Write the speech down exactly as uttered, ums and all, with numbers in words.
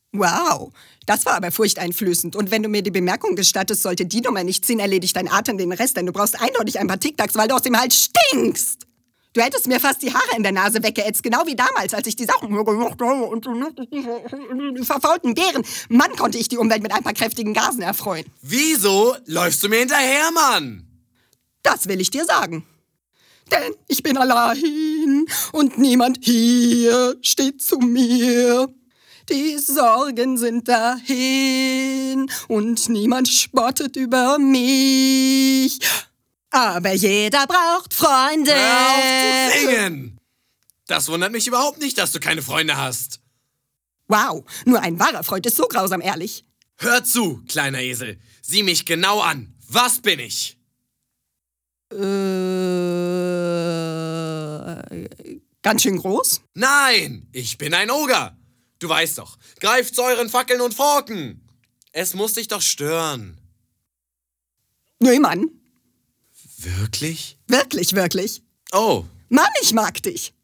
Wow, das war aber furchteinflößend. Und wenn du mir die Bemerkung gestattest, sollte die Nummer nicht ziehen, erledigt dein Atem den Rest, denn du brauchst eindeutig ein paar Tic-Tacs, weil du aus dem Hals stinkst. Du hättest mir fast die Haare in der Nase weggeätzt, genau wie damals, als ich die Sachen und verfaulten Bären. Mann, konnte ich die Umwelt mit ein paar kräftigen Gasen erfreuen. Wieso läufst du mir hinterher, Mann? Das will ich dir sagen. Denn ich bin allein und niemand hier steht zu mir. Die Sorgen sind dahin und niemand spottet über mich. Aber jeder braucht Freunde. Hör auf zu singen! Das wundert mich überhaupt nicht, dass du keine Freunde hast. Wow, nur ein wahrer Freund ist so grausam ehrlich. Hör zu, kleiner Esel. Sieh mich genau an. Was bin ich? Äh, ganz schön groß? Nein, ich bin ein Oger. Du weißt doch, greift zu euren Fackeln und Forken. Es muss dich doch stören. Nee, Mann. Wirklich? Wirklich, wirklich. Oh. Mann, ich mag dich.